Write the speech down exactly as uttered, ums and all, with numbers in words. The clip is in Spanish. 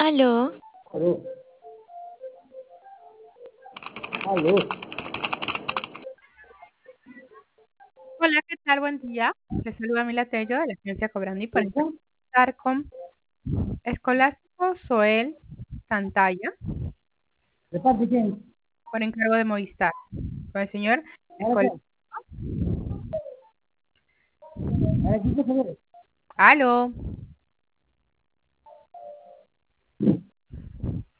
Aló, Aló, aló. Hola, ¿qué tal? Buen día. Les saluda Mila Tello de la agencia Cobrandi para ¿Cómo? estar con Escolástico Soel Santalla ¿De parte de quién? por encargo de Movistar. Con el señor Ahora Escolástico. qué. Ahora qué, por favor. Aló.